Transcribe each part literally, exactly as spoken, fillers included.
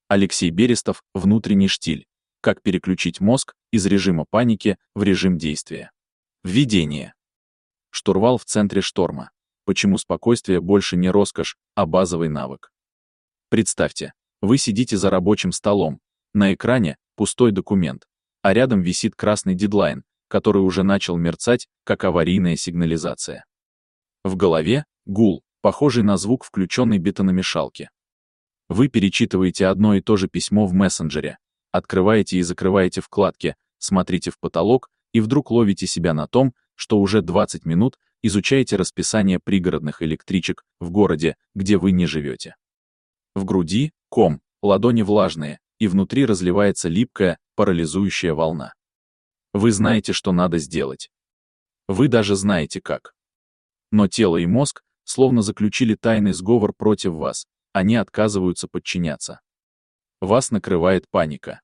Алексей Берестов, внутренний штиль. Как переключить мозг из режима паники в режим действия. Введение. Штурвал в центре шторма. Почему спокойствие больше не роскошь, а базовый навык? Представьте, вы сидите за рабочим столом, на экране пустой документ, а рядом висит красный дедлайн, который уже начал мерцать, как аварийная сигнализация. В голове гул, похожий на звук включенной бетономешалки. Вы перечитываете одно и то же письмо в мессенджере, открываете и закрываете вкладки, смотрите в потолок и вдруг ловите себя на том, что уже двадцать минут изучаете расписание пригородных электричек в городе, где вы не живете. В груди ком, ладони влажные, и внутри разливается липкая, парализующая волна. Вы знаете, что надо сделать. Вы даже знаете как. Но тело и мозг словно заключили тайный сговор против вас, они отказываются подчиняться. Вас накрывает паника.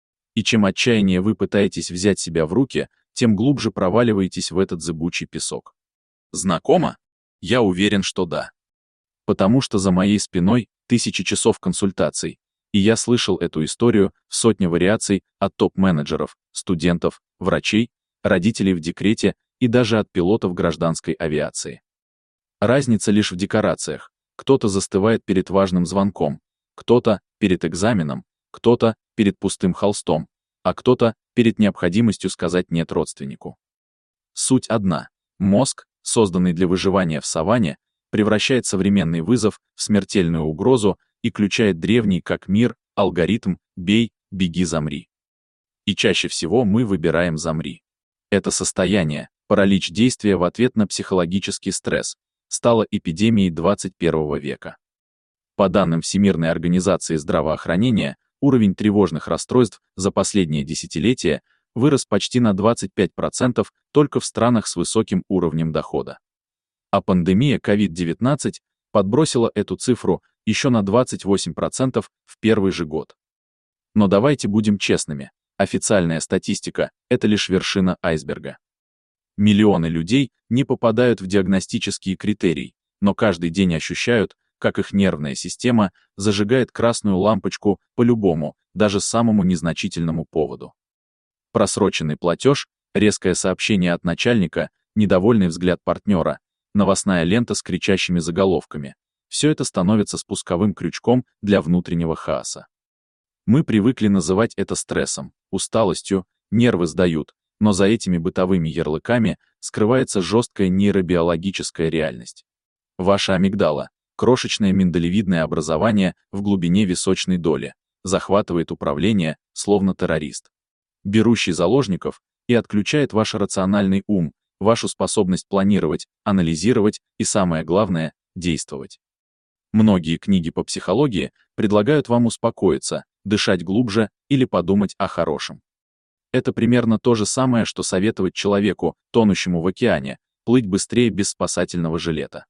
И чем отчаяннее вы пытаетесь взять себя в руки, тем глубже проваливаетесь в этот зыбучий песок. Знакомо? Я уверен, что да. Потому что за моей спиной тысячи часов консультаций, и я слышал эту историю в сотне вариаций от топ-менеджеров, студентов, врачей, родителей в декрете и даже от пилотов гражданской авиации. Разница лишь в декорациях. Кто-то застывает перед важным звонком, кто-то перед экзаменом, кто-то перед пустым холстом, а кто-то перед необходимостью сказать «нет» родственнику. Суть одна. Мозг, созданный для выживания в саванне, превращает современный вызов в смертельную угрозу и включает древний как мир алгоритм «бей, беги, замри». И чаще всего мы выбираем «замри». Это состояние, паралич действия в ответ на психологический стресс, стало эпидемией двадцать первого века. По данным Всемирной организации здравоохранения, уровень тревожных расстройств за последнее десятилетие вырос почти на двадцать пять процентов только в странах с высоким уровнем дохода. А пандемия ковид девятнадцать подбросила эту цифру еще на двадцать восемь процентов в первый же год. Но давайте будем честными, официальная статистика – это лишь вершина айсберга. Миллионы людей не попадают в диагностические критерии, но каждый день ощущают, как их нервная система зажигает красную лампочку по любому, даже самому незначительному поводу. Просроченный платеж, резкое сообщение от начальника, недовольный взгляд партнера, новостная лента с кричащими заголовками – все это становится спусковым крючком для внутреннего хаоса. Мы привыкли называть это стрессом, усталостью, нервы сдают, но за этими бытовыми ярлыками скрывается жесткая нейробиологическая реальность. Ваша амигдала, крошечное миндалевидное образование в глубине височной доли, захватывает управление, словно террорист, берущий заложников, и отключает ваш рациональный ум, вашу способность планировать, анализировать и, самое главное, действовать. Многие книги по психологии предлагают вам успокоиться, дышать глубже или подумать о хорошем. Это примерно то же самое, что советовать человеку, тонущему в океане, плыть быстрее без спасательного жилета.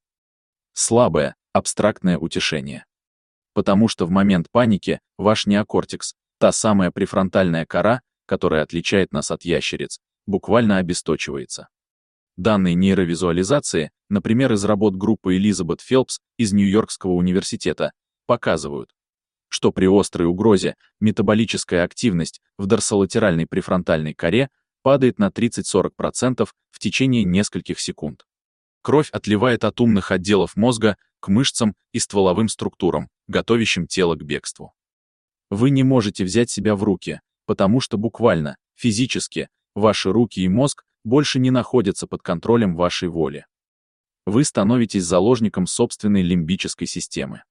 Слабое, абстрактное утешение. Потому что в момент паники ваш неокортекс, та самая префронтальная кора, которая отличает нас от ящериц, буквально обесточивается. Данные нейровизуализации, например, из работ группы Элизабет Фелпс из Нью-Йоркского университета, показывают, что при острой угрозе метаболическая активность в дорсолатеральной префронтальной коре падает на тридцать-сорок процентов в течение нескольких секунд. Кровь отливает от умных отделов мозга к мышцам и стволовым структурам, готовящим тело к бегству. Вы не можете взять себя в руки, потому что буквально, физически, ваши руки и мозг больше не находятся под контролем вашей воли. Вы становитесь заложником собственной лимбической системы.